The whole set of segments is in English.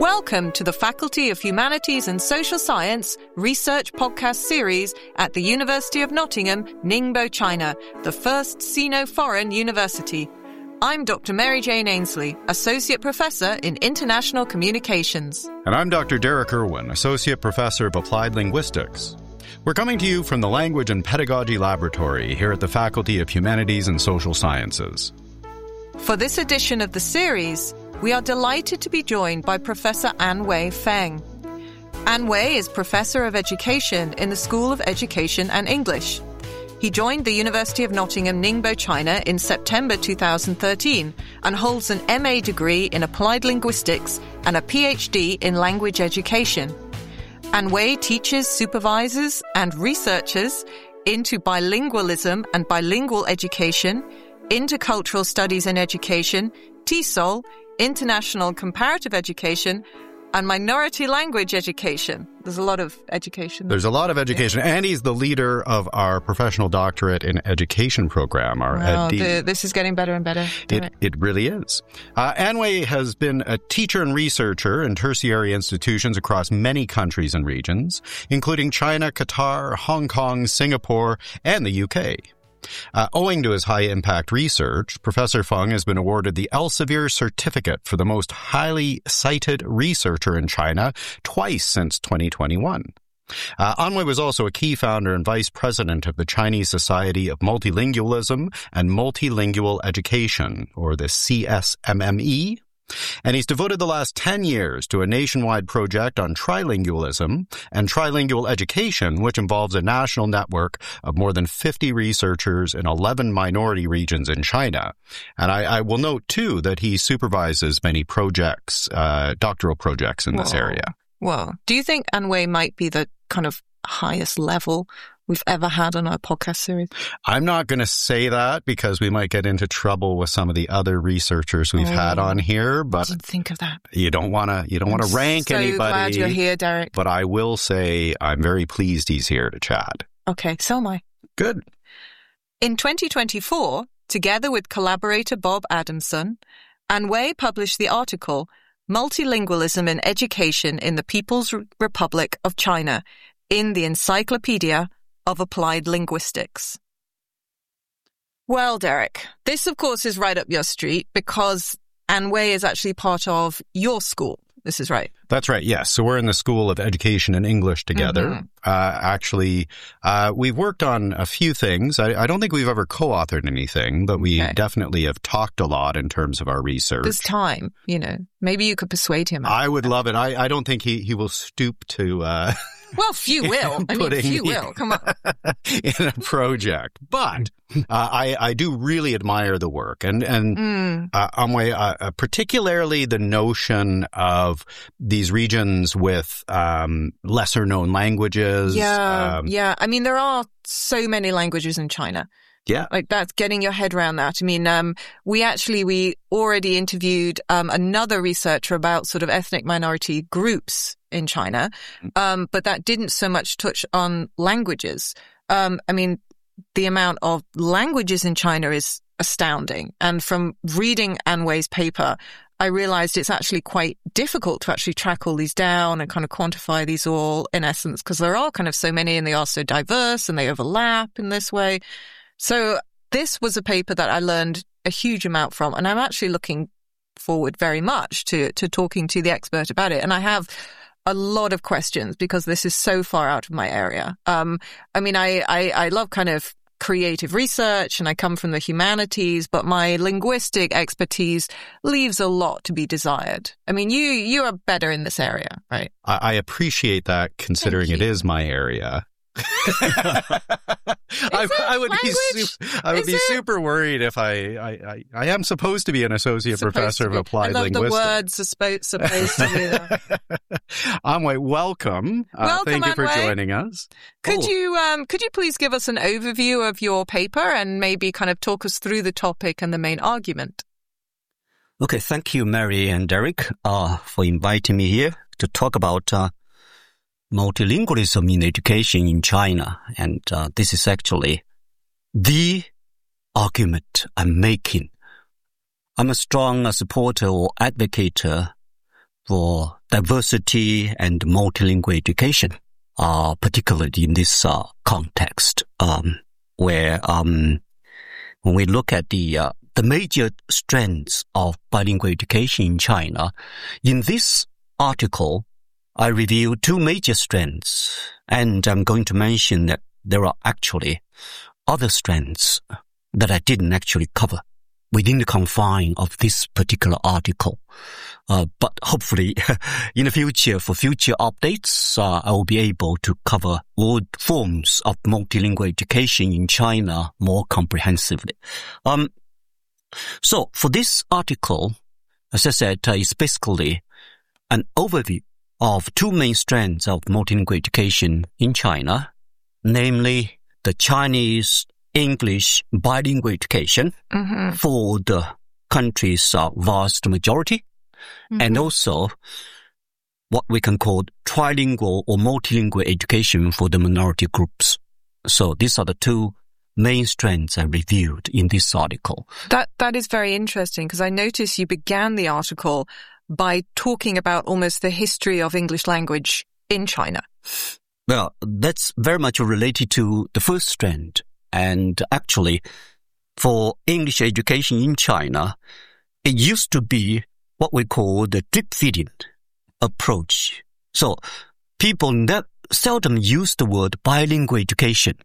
Welcome to the Faculty of Humanities and Social Science Research Podcast Series at the University of Nottingham, Ningbo, China, the first Sino-Foreign university. I'm Dr. Mary Jane Ainsley, Associate Professor in International Communications. And I'm Dr. Derek Irwin, Associate Professor of Applied Linguistics. We're coming to you from the Language and Pedagogy Laboratory here at the Faculty of Humanities and Social Sciences. For this edition of the series, we are delighted to be joined by Professor Anwei Feng. Anwei is Professor of Education in the School of Education and English. He joined the University of Nottingham, Ningbo, China in September 2013 and holds an MA degree in Applied Linguistics and a PhD in Language Education. Anwei teaches, supervises, and researches into bilingualism and bilingual education, intercultural studies in education, TESOL, international comparative education, and minority language education. There's a lot of education. There's a lot of education. And he's the leader of our professional doctorate in education program, our EdD. This is getting better and better. It really is. Anwei has been a teacher and researcher in tertiary institutions across many countries and regions, including China, Qatar, Hong Kong, Singapore, and the UK. Owing to his high-impact research, Professor Feng has been awarded the Elsevier Certificate for the most highly cited researcher in China twice since 2021. Anwei was also a key founder and vice president of the Chinese Society of Multilingualism and Multilingual Education, or the CSMME. And he's devoted the last 10 years to a nationwide project on trilingualism and trilingual education, which involves a national network of more than 50 researchers in 11 minority regions in China. And I will note, too, that he supervises many projects, doctoral projects in this area. Well, do you think Anwei might be the kind of highest level we've ever had on our podcast series? I'm not going to say that because we might get into trouble with some of the other researchers we've had on here. But I didn't think of that. You don't want to rank anybody. So glad you're here, Derek. But I will say I'm very pleased he's here to chat. Okay, so am I. Good. In 2024, together with collaborator Bob Adamson, Anwei published the article Multilingualism in Education in the People's Republic of China in the Encyclopedia of Applied Linguistics. Well, Derek, this of course is right up your street because Anwei is actually part of your school. This is right. That's right, yes. So we're in the School of Education and English together. We've worked on a few things. I don't think we've ever co-authored anything, but we definitely have talked a lot in terms of our research. This time, maybe you could persuade him. I would love it. I don't think he will stoop to... Well, few will. Few will. Come on. In a project. But I do really admire the work. And Anwei, particularly the notion of these regions with lesser-known languages. Yeah. There are so many languages in China. Yeah. Like that's getting your head around that. We already interviewed another researcher about sort of ethnic minority groups in China, but that didn't so much touch on languages. The amount of languages in China is astounding. And from reading Anwei's paper, I realized it's actually quite difficult to actually track all these down and kind of quantify these all in essence, because there are kind of so many and they are so diverse and they overlap in this way. So this was a paper that I learned a huge amount from, and I'm actually looking forward very much to talking to the expert about it. And I have a lot of questions because this is so far out of my area. I love kind of creative research and I come from the humanities, but my linguistic expertise leaves a lot to be desired. You are better in this area, right? I appreciate that considering it is my area. I would be super worried if I am supposed to be an associate professor of applied linguistics. I love the words are supposed to be there. Anwei, welcome. Thank you for joining us. Could you please give us an overview of your paper and maybe kind of talk us through the topic and the main argument? Okay, thank you, Mary and Derek, for inviting me here to talk about multilingualism in education in China. And this is actually the argument I'm making. I'm a strong supporter or advocate for diversity and multilingual education, particularly in this context, where when we look at the major strengths of bilingual education in China, in this article, I review two major strengths, and I'm going to mention that there are actually other strengths that I didn't actually cover within the confine of this particular article. But hopefully in the future, for future updates, I will be able to cover all forms of multilingual education in China more comprehensively. So for this article, as I said, is basically an overview of two main strands of multilingual education in China, namely the Chinese English bilingual education for the country's vast majority, and also what we can call trilingual or multilingual education for the minority groups. So these are the two main strands I reviewed in this article. That is very interesting, because I noticed you began the article by talking about almost the history of English language in China. Well, that's very much related to the first strand. And actually, for English education in China, it used to be what we call the drip-feeding approach. So people seldom use the word bilingual education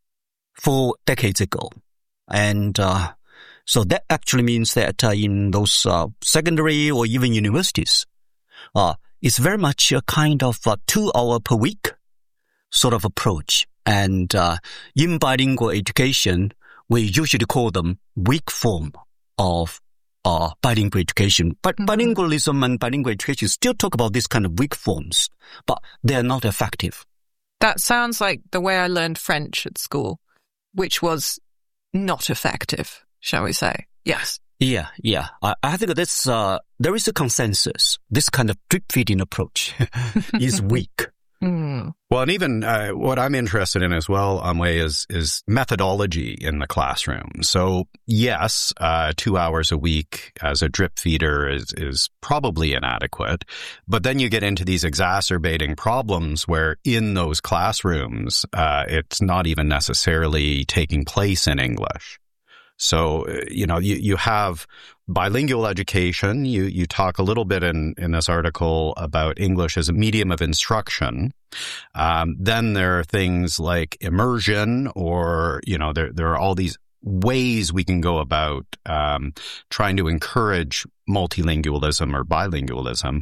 4 decades ago. And so that actually means that in those secondary or even universities, it's very much a kind of 2 hour per week sort of approach. And in bilingual education, we usually call them weak form of bilingual education. But bilingualism and bilingual education still talk about this kind of weak forms, but they are not effective. That sounds like the way I learned French at school, which was not effective, shall we say. Yes. Yeah. I think that's, there is a consensus. This kind of drip-feeding approach is weak. Well, and even what I'm interested in as well, Anwei, is methodology in the classroom. So yes, 2 hours a week as a drip feeder is probably inadequate. But then you get into these exacerbating problems where in those classrooms, it's not even necessarily taking place in English. So, you have bilingual education. You talk a little bit in this article about English as a medium of instruction. Then there are things like immersion, or, there are all these ways we can go about trying to encourage multilingualism or bilingualism.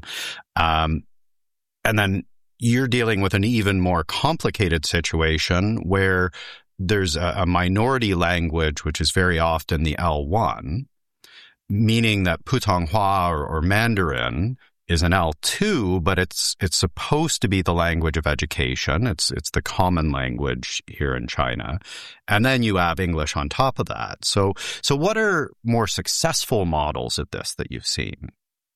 And then you're dealing with an even more complicated situation where there's a minority language, which is very often the L1, meaning that Putonghua or Mandarin is an L2, but it's supposed to be the language of education. It's the common language here in China. And then you have English on top of that. So what are more successful models of this that you've seen?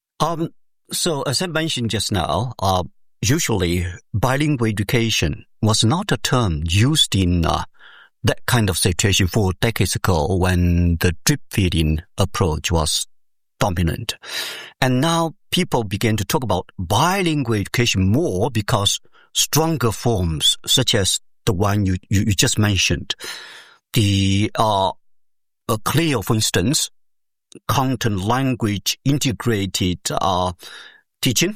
So as I mentioned just now, usually bilingual education was not a term used in that kind of situation 4 decades ago when the drip-feeding approach was dominant. And now people begin to talk about bilingual education more because stronger forms, such as the one you just mentioned, the CLIL, for instance, content language integrated teaching,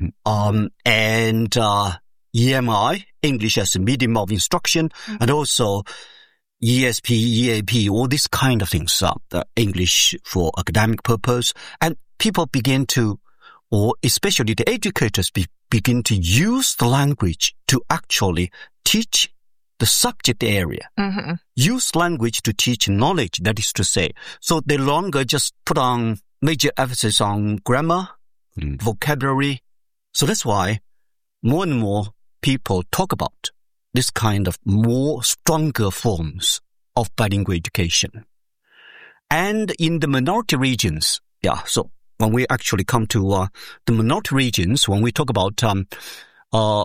and EMI, English as a medium of instruction, and also ESP, EAP, all these kind of things, English for academic purpose. And people begin to, or especially the educators begin to use the language to actually teach the subject area. Use language to teach knowledge, that is to say. So they no longer just put on major emphasis on grammar, vocabulary. So that's why more and more people talk about this kind of more stronger forms of bilingual education. And in the minority regions, so when we actually come to the minority regions, when we talk about L1,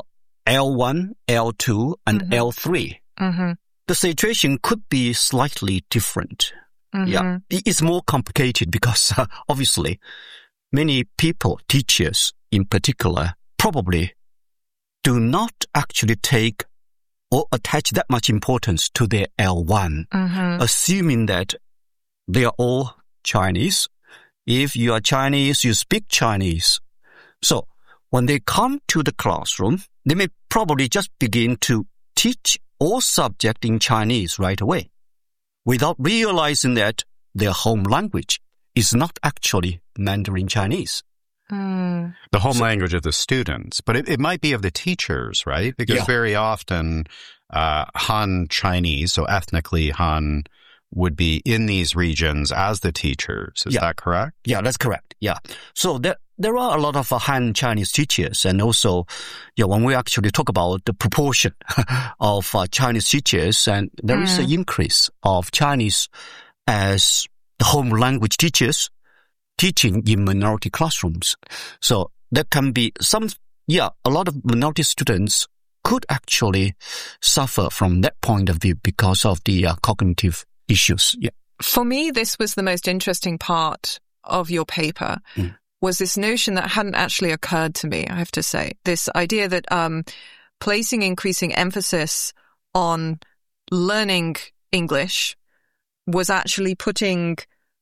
L2, and L3, the situation could be slightly different. It's more complicated because obviously many people, teachers in particular probably do not actually take or attach that much importance to their L1, assuming that they are all Chinese. If you are Chinese, you speak Chinese. So when they come to the classroom, they may probably just begin to teach all subject in Chinese right away, without realizing that their home language is not actually Mandarin Chinese. The home language of the students, but it might be of the teachers, right? Because very often Han Chinese, so ethnically Han, would be in these regions as the teachers. Is that correct? Yeah, that's correct. Yeah. So there are a lot of Han Chinese teachers, and also, when we actually talk about the proportion of Chinese teachers, and there is an increase of Chinese as home language teachers teaching in minority classrooms. So there can be a lot of minority students could actually suffer from that point of view because of the cognitive issues. Yeah. For me, this was the most interesting part of your paper, was this notion that hadn't actually occurred to me, I have to say. This idea that placing increasing emphasis on learning English was actually putting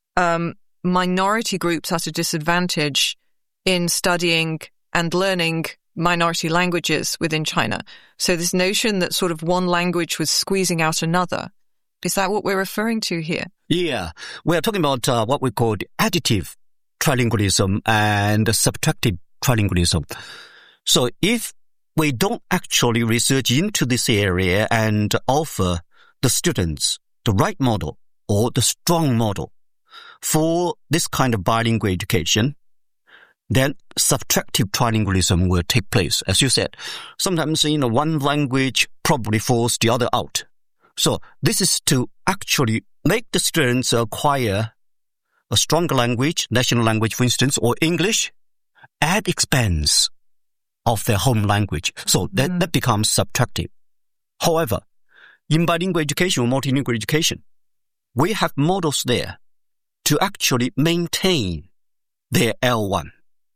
minority groups at a disadvantage in studying and learning minority languages within China. So this notion that sort of one language was squeezing out another, is that what we're referring to here? Yeah, we're talking about what we call additive trilingualism and subtractive trilingualism. So if we don't actually research into this area and offer the students the right model or the strong model for this kind of bilingual education, then subtractive trilingualism will take place. As you said, sometimes, one language probably forces the other out. So this is to actually make the students acquire a stronger language, national language, for instance, or English, at expense of their home language. So that becomes subtractive. However, in bilingual education or multilingual education, we have models there to actually maintain their L1.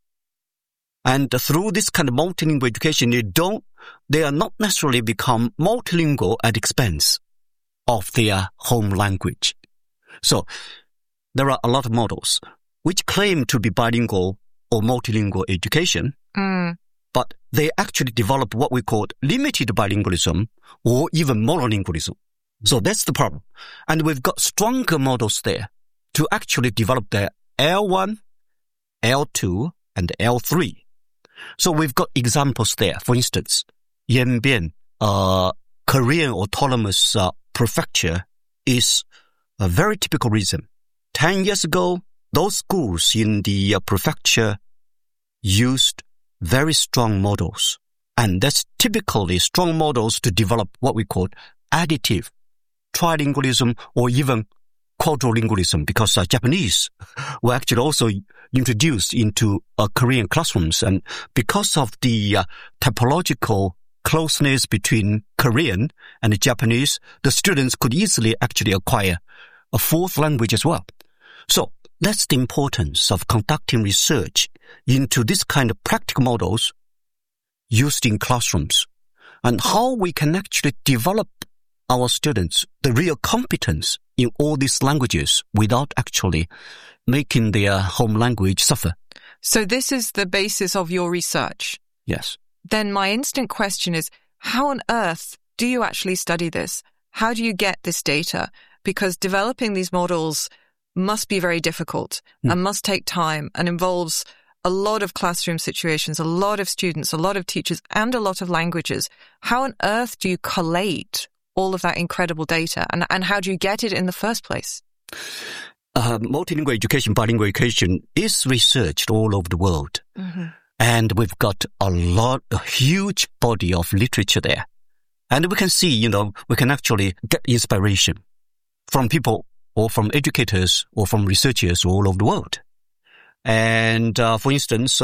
And through this kind of multilingual education, they are not necessarily become multilingual at expense of their home language. So there are a lot of models which claim to be bilingual or multilingual education, but they actually develop what we call limited bilingualism or even monolingualism. So that's the problem. And we've got stronger models there to actually develop their L1, L2, and L3. So we've got examples there. For instance, Yanbian, Korean autonomous prefecture, is a very typical reason. 10 years ago, those schools in the prefecture used very strong models. And that's typically strong models to develop what we call additive trilingualism or even quadrilingualism, because Japanese were actually also introduced into Korean classrooms. And because of the typological closeness between Korean and Japanese, the students could easily actually acquire a fourth language as well. So that's the importance of conducting research into this kind of practical models used in classrooms, and how we can actually develop our students the real competence in all these languages without actually making their home language suffer. So this is the basis of your research? Yes. Then my instant question is, how on earth do you actually study this? How do you get this data? Because developing these models must be very difficult and must take time and involves a lot of classroom situations, a lot of students, a lot of teachers, and a lot of languages. How on earth do you collate all of that incredible data, and how do you get it in the first place? Multilingual education, bilingual education is researched all over the world. And we've got a huge body of literature there. And we can see, we can actually get inspiration from people or from educators or from researchers all over the world. And for instance,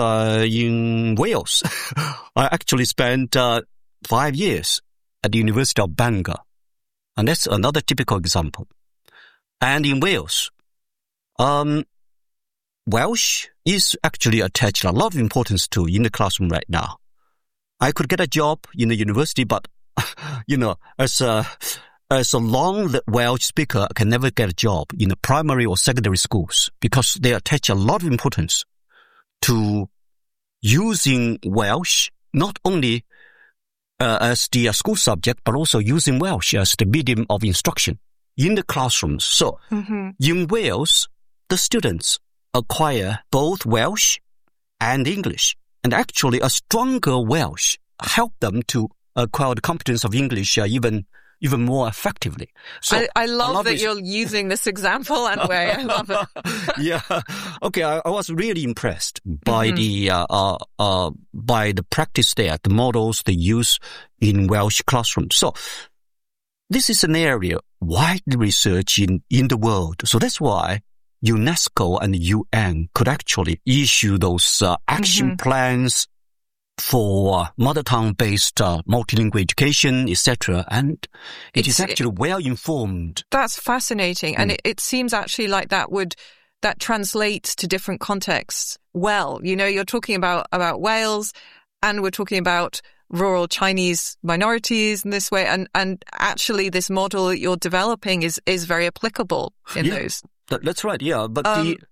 in Wales, I actually spent 5 years at the University of Bangor. And that's another typical example. And in Wales, Welsh is actually attached a lot of importance to in the classroom right now. I could get a job in the university, but, as a long Welsh speaker, I can never get a job in the primary or secondary schools because they attach a lot of importance to using Welsh, not only as the school subject, but also using Welsh as the medium of instruction in the classrooms. So in Wales, the students acquire both Welsh and English. And actually, a stronger Welsh help them to acquire the competence of English even more effectively. So I love that you're using this example, Anhui. I love it. Yeah. Okay. I was really impressed by by the practice there, the models they use in Welsh classrooms. So this is an area widely researched in the world. So that's why UNESCO and the UN could actually issue those action plans for mother tongue-based multilingual education, etc. And it is actually well informed. That's fascinating. And it seems actually like that translates to different contexts well. You're talking about Wales, and we're talking about rural Chinese minorities in this way. And actually this model that you're developing is very applicable in those. That's right. Yeah. But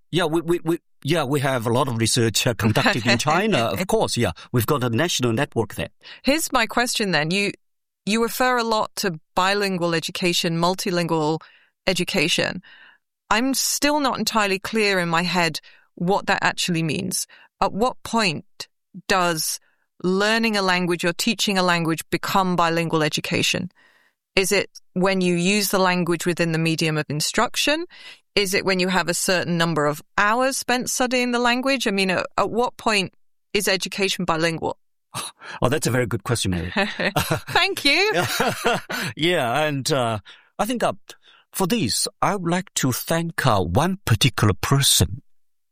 we have a lot of research conducted in China, of course. Yeah, we've got a national network there. Here's my question then. You refer a lot to bilingual education, multilingual education. I'm still not entirely clear in my head what that actually means. At what point does learning a language or teaching a language become bilingual education? Is it when you use the language within the medium of instruction? Is it when you have a certain number of hours spent studying the language? I mean, at what point is education bilingual? Oh, that's a very good question, Mary. Thank you. Yeah, and I think for this, I would like to thank one particular person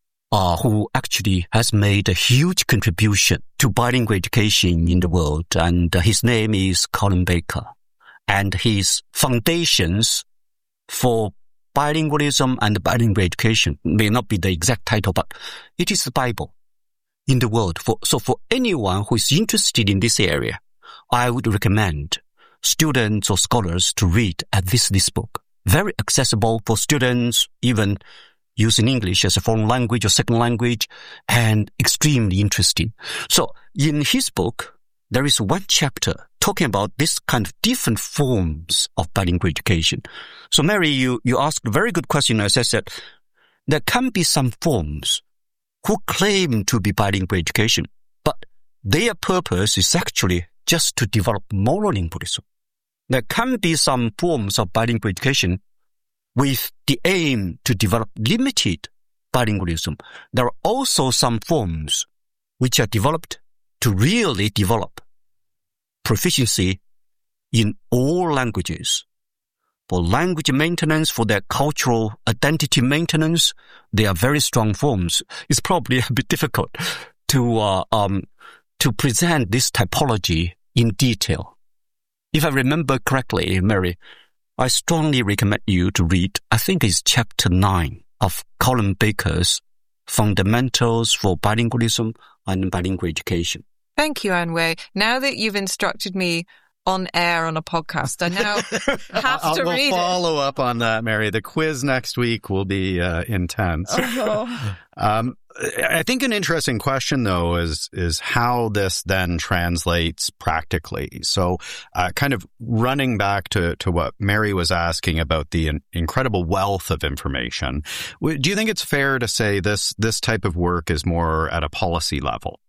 who actually has made a huge contribution to bilingual education in the world, and his name is Colin Baker. And his foundations for bilingualism and bilingual education may not be the exact title, but it is the Bible in the world. So for anyone who is interested in this area, I would recommend students or scholars to read this book. Very accessible for students, even using English as a foreign language or second language, and extremely interesting. So in his book, there is one chapter talking about this kind of different forms of bilingual education. So Mary, you asked a very good question. As I said, there can be some forms who claim to be bilingual education, but their purpose is actually just to develop monolingualism. There can be some forms of bilingual education with the aim to develop limited bilingualism. There are also some forms which are developed to really develop proficiency in all languages. For language maintenance, for their cultural identity maintenance, they are very strong forms. It's probably a bit difficult to present this typology in detail. If I remember correctly, Mary, I strongly recommend you to read, I think it's chapter 9 of Colin Baker's Fundamentals for Bilingualism and Bilingual Education. Thank you, Anhui. Now that you've instructed me on air on a podcast, I now have to read it. We'll follow up on that, Mary. The quiz next week will be intense. I think an interesting question, though, is how this then translates practically. So kind of running back to what Mary was asking about the incredible wealth of information, do you think it's fair to say this type of work is more at a policy level?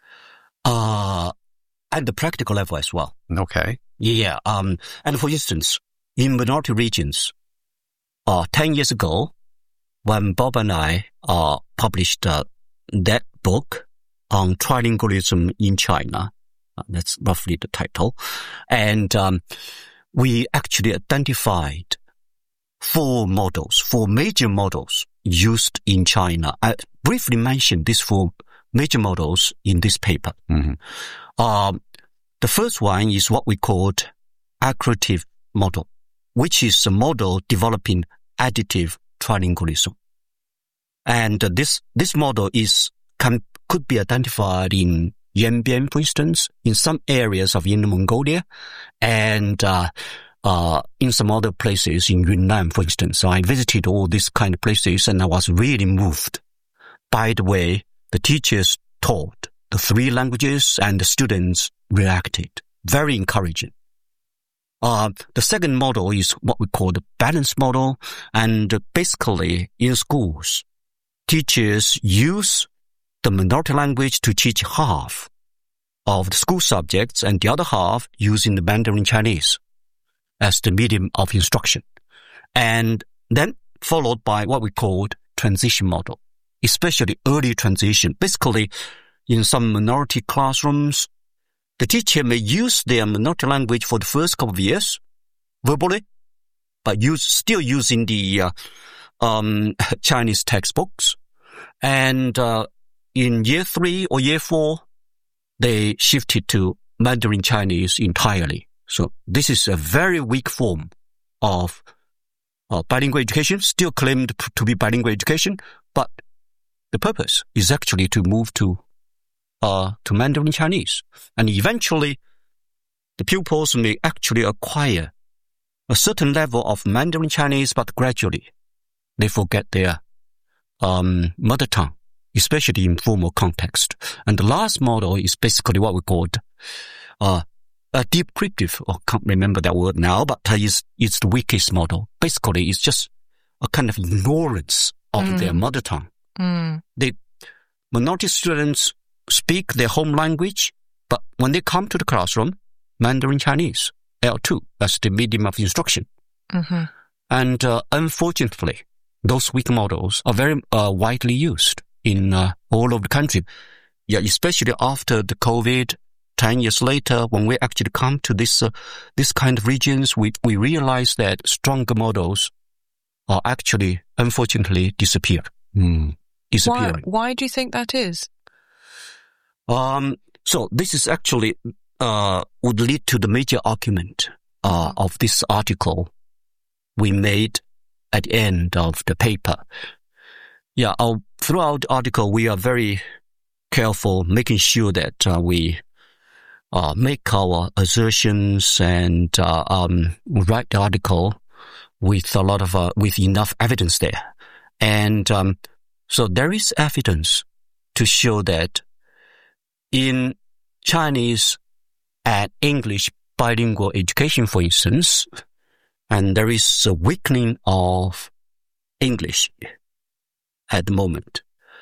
At the practical level as well. Okay. Yeah. And for instance, in minority regions, 10 years ago, when Bob and I published that book on trilingualism in China, that's roughly the title, and we actually identified four major models used in China. I briefly mentioned these four major models in this paper. Mm-hmm. The first one is what we called accretive model, which is a model developing additive trilingualism. And this model could be identified in Yanbian, for instance, in some areas of Inner Mongolia, and in some other places in Yunnan, for instance. So I visited all these kind of places, and I was really moved by the way the teachers taught the 3 languages and the students reacted. Very encouraging. The second model is what we call the balanced model, and basically in schools, teachers use the minority language to teach half of the school subjects and the other half using the Mandarin Chinese as the medium of instruction. And then followed by what we called transition model, especially early transition. Basically, in some minority classrooms, the teacher may use their minority language for the first couple of years, verbally, but still using the Chinese textbooks. And in year 3 or year 4, they shifted to Mandarin Chinese entirely. So this is a very weak form of bilingual education, still claimed to be bilingual education, but the purpose is actually to move to Mandarin Chinese. And eventually, the pupils may actually acquire a certain level of Mandarin Chinese, but gradually they forget their mother tongue, especially in formal context. And the last model is basically what we called a decryptive, I can't remember that word now, but it's the weakest model. Basically, it's just a kind of ignorance of their mother tongue. The minority students speak their home language, but when they come to the classroom, Mandarin Chinese, L2, that's the medium of instruction. And unfortunately, those weak models are very widely used in all over the country. Yeah, especially after the COVID, 10 years later, when we actually come to this kind of regions, we realize that stronger models are actually, unfortunately, disappearing. Why do you think that is? So this is actually would lead to the major argument of this article we made at the end of the paper. Yeah, throughout the article, we are very careful making sure that we make our assertions and write the article with a lot of with enough evidence there. And so there is evidence to show that in Chinese and English bilingual education, for instance, and there is a weakening of English at the moment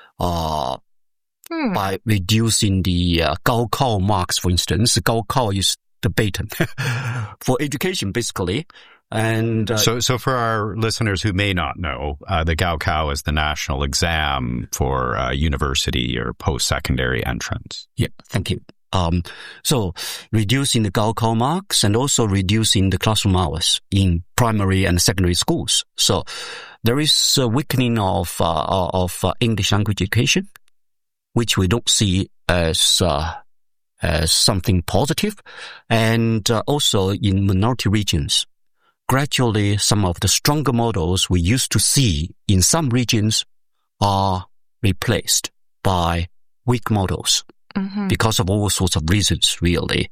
by reducing the Gaokao marks, for instance. Gaokao is the baton for education, basically. And so for our listeners who may not know, the Gaokao is the national exam for university or post-secondary entrance. Yeah, thank you. So reducing the Gaokao marks and also reducing the classroom hours in primary and secondary schools. So there is a weakening of English language education, which we don't see as something positive. And also in minority regions, gradually some of the stronger models we used to see in some regions are replaced by weak models. Because of all sorts of reasons, really.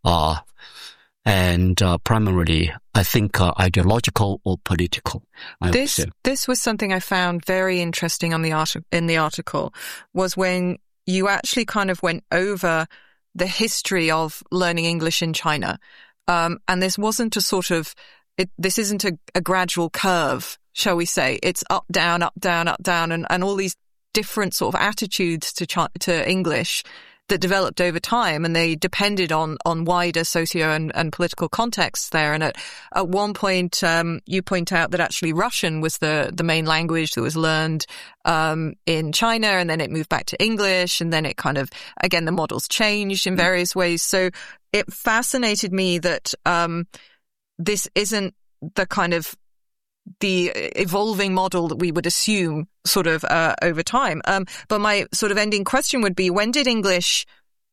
And primarily, I think, ideological or political. This was something I found very interesting in the article, was when you actually kind of went over the history of learning English in China. And this wasn't a sort of, this isn't a gradual curve, shall we say. It's up, down, up, down, up, down, and all these different sort of attitudes to English that developed over time, and they depended on wider socio and political contexts there. And at one point, you point out that actually Russian was the main language that was learned in China, and then it moved back to English, and then it kind of, again, the models changed in various ways. So it fascinated me that this isn't the kind of the evolving model that we would assume sort of over time. But my sort of ending question would be, when did English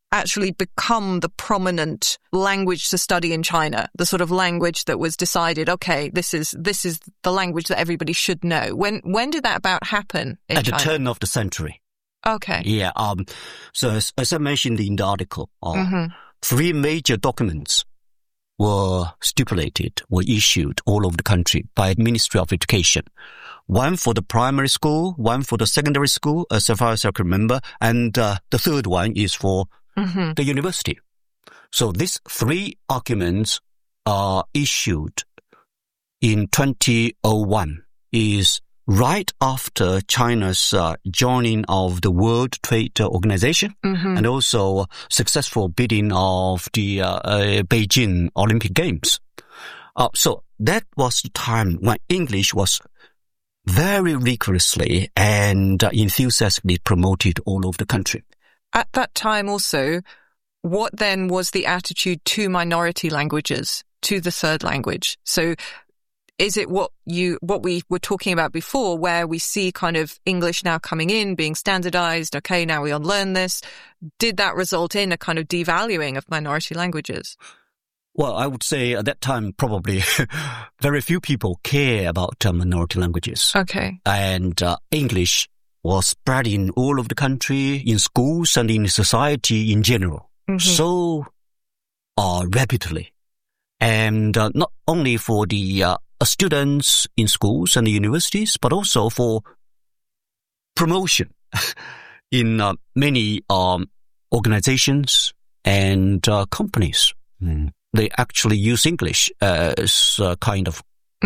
actually become the prominent language to study in China, the sort of language that was decided, okay, this is the language that everybody should know. When did that about happen in China? At the turn of the century. Okay. Yeah. So as I mentioned in the article, 3 major documents were issued all over the country by the Ministry of Education. One for the primary school, one for the secondary school, as far as I can remember, and the third one is for the university. So these 3 documents are issued in 2001, is right after China's joining of the World Trade Organization and also successful bidding of the Beijing Olympic Games. So that was the time when English was very rigorously and enthusiastically promoted all over the country. At that time also, what then was the attitude to minority languages, to the third language? So is it what we were talking about before, where we see kind of English now coming in, being standardized? Okay, now we unlearn this. Did that result in a kind of devaluing of minority languages? Well, I would say at that time, probably very few people care about minority languages. Okay. And English was spreading all over the country, in schools and in society in general. So rapidly. And not only for the students in schools and universities, but also for promotion in many organizations and companies. They actually use English as a kind of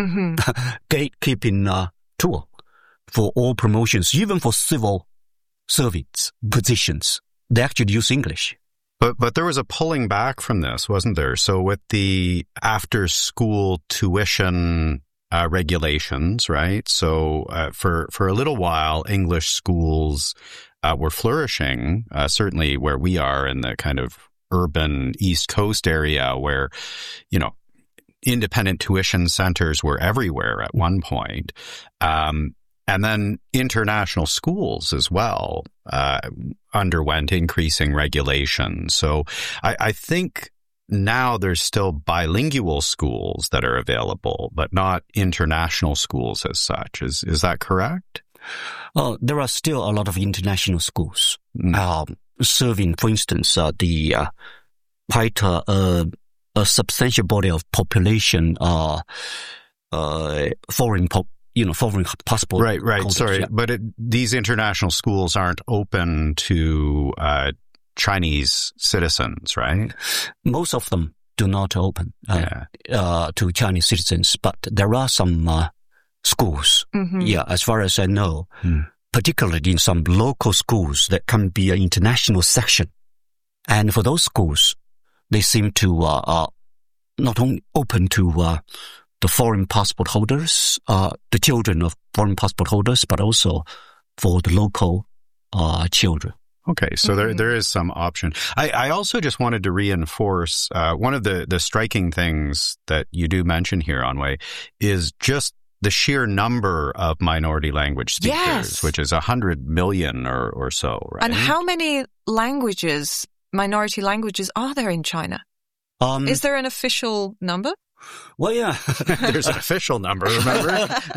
gatekeeping tool for all promotions, even for civil service positions. They actually use English. But there was a pulling back from this, wasn't there? So with the after-school tuition regulations, right? So for a little while, English schools were flourishing, certainly where we are in the kind of urban East Coast area where, independent tuition centers were everywhere at one point. And then international schools as well underwent increasing regulation. So I think now there's still bilingual schools that are available, but not international schools as such. Is that correct? Oh, there are still a lot of international schools serving, for instance, the quite a substantial body of population, foreign passport. Right. holders, Sorry, yeah. but these international schools aren't open to Chinese citizens, right? Most of them do not open to Chinese citizens, but there are some schools. As far as I know, particularly in some local schools that can be an international section. And for those schools, they seem to not only open to the foreign passport holders, the children of foreign passport holders, but also for the local children. Okay, so there is some option. I also just wanted to reinforce one of the striking things that you do mention here, Anwei, is just the sheer number of minority language speakers, which is 100 million or so, right? And how many languages, minority languages, are there in China? Is there an official number? Well, yeah. There's an official number, remember?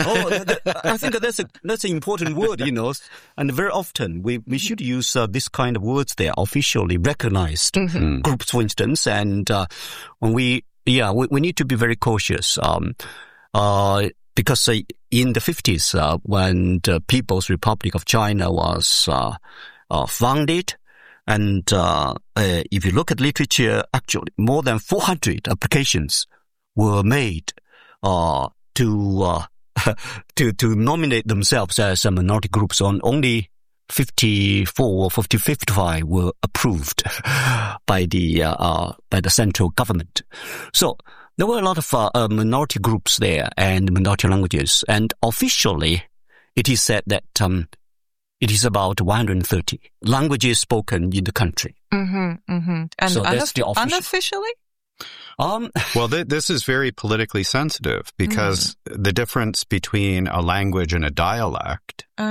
I think that's an important word, and very often we should use this kind of words there, officially recognized groups, for instance, and when we need to be very cautious, because in the 50s, when the People's Republic of China was founded, and if you look at literature, actually more than 400 applications were made to nominate themselves as a minority groups. Only 54 or 55 were approved by the central government. So there were a lot of minority groups there and minority languages, and officially it is said that it is about 130 languages spoken in the country. And so that's the official. Unofficially? Well, this is very politically sensitive because the difference between a language and a dialect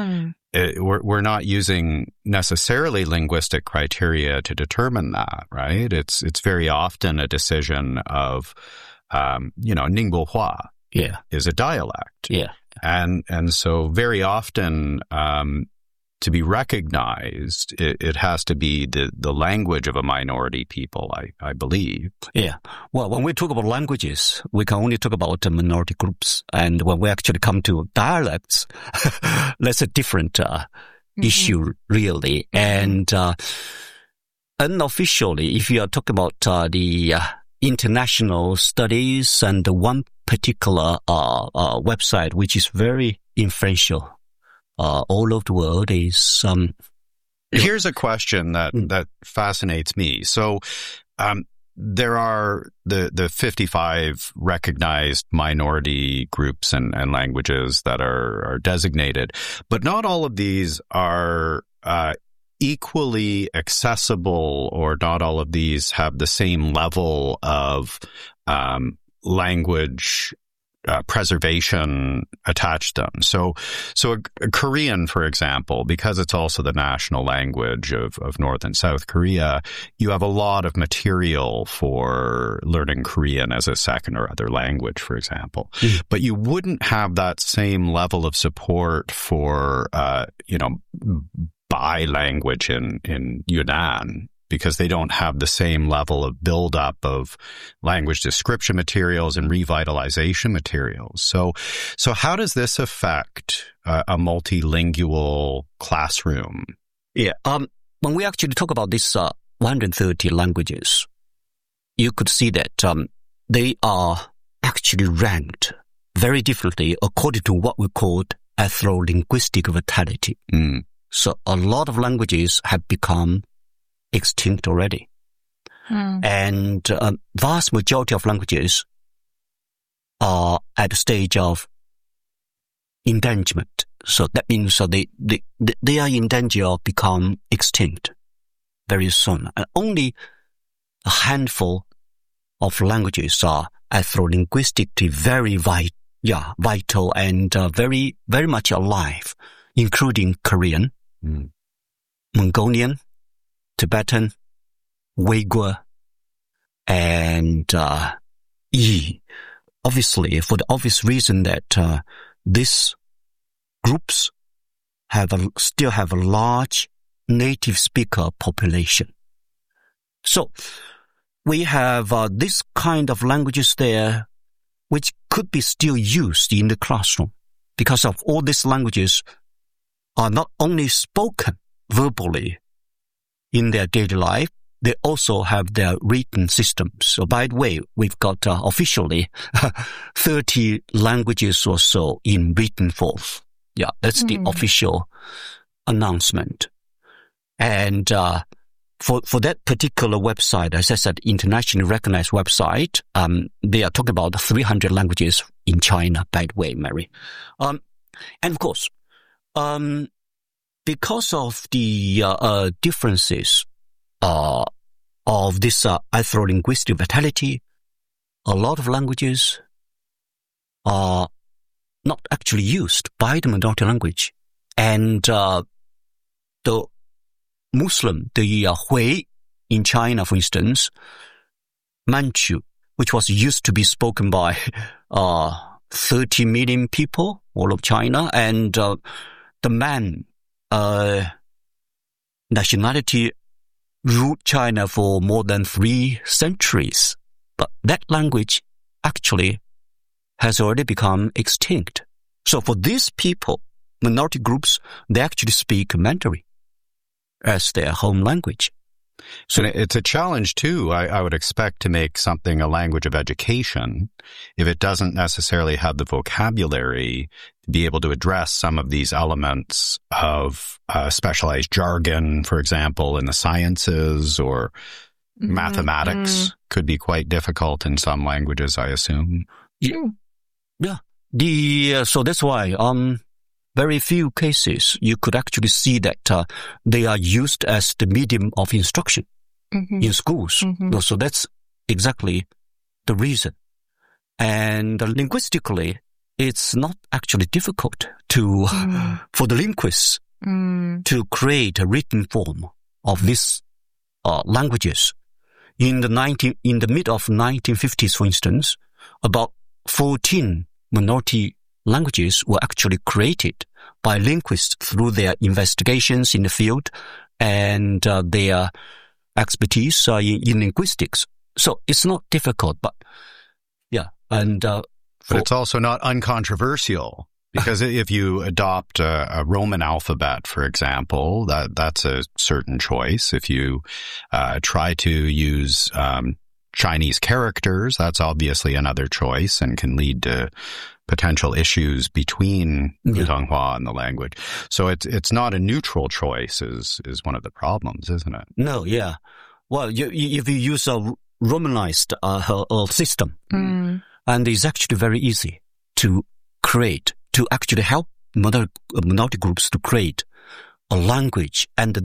we're not using necessarily linguistic criteria to determine that, right? It's very often a decision of, Ningbo Hua is a dialect. Yeah. And so very often, to be recognized, it has to be the language of a minority people, I believe. Yeah. Well, when we talk about languages, we can only talk about minority groups. And when we actually come to dialects, that's a different issue, really. And unofficially, if you are talking about the international studies and one particular website, which is very influential all over the world, is here's a question that fascinates me. So there are the 55 recognized minority groups and languages that are designated, but not all of these are equally accessible, or not all of these have the same level of language preservation attached to them. So a Korean, for example, because it's also the national language of North and South Korea, you have a lot of material for learning Korean as a second or other language, for example. But you wouldn't have that same level of support for, Bai language in Yunnan, because they don't have the same level of buildup of language description materials and revitalization materials. So how does this affect a multilingual classroom? Yeah. When we actually talk about this 130 languages, you could see that they are actually ranked very differently according to what we call ethno-linguistic vitality. So a lot of languages have become extinct already. And vast majority of languages are at the stage of endangerment. So that means they are in danger of become extinct very soon. And only a handful of languages are ethno-linguistically very vital and very, very much alive, including Korean, Mongolian, Tibetan, Uyghur, and Yi. Obviously, for the obvious reason that these groups still have a large native speaker population. So we have this kind of languages there, which could be still used in the classroom, because of all these languages are not only spoken verbally in their daily life, they also have their written systems. So by the way, we've got officially 30 languages or so in written form. Yeah, that's the official announcement. And for that particular website, as I said, internationally recognized website, they are talking about 300 languages in China, by the way, Mary. And of course, because of the differences of this ethno-linguistic vitality, a lot of languages are not actually used by the minority language. And the Muslim, the Hui in China, for instance, Manchu, which was used to be spoken by 30 million people, all of China, and the Man nationality ruled China for more than 3 centuries. But that language actually has already become extinct. So for these people, minority groups, they actually speak Mandarin as their home language. So it's a challenge, too, I would expect, to make something a language of education if it doesn't necessarily have the vocabulary to be able to address some of these elements of specialized jargon, for example, in the sciences, or mathematics could be quite difficult in some languages, I assume. Yeah. So that's why very few cases you could actually see that they are used as the medium of instruction in schools. So that's exactly the reason. And linguistically, it's not actually difficult for the linguists to create a written form of these languages. In the mid of 1950s, for instance, about 14 minority languages were actually created by linguists through their investigations in the field and their expertise in linguistics. So it's not difficult, but yeah. And but it's also not uncontroversial, because if you adopt a Roman alphabet, for example, that's a certain choice. If you try to use Chinese characters, that's obviously another choice and can lead to potential issues between Putonghua and the language. So it's not a neutral choice is one of the problems, isn't it? No, yeah. Well, if you use a Romanized system, and it's actually very easy to create, to actually help minority groups to create a language and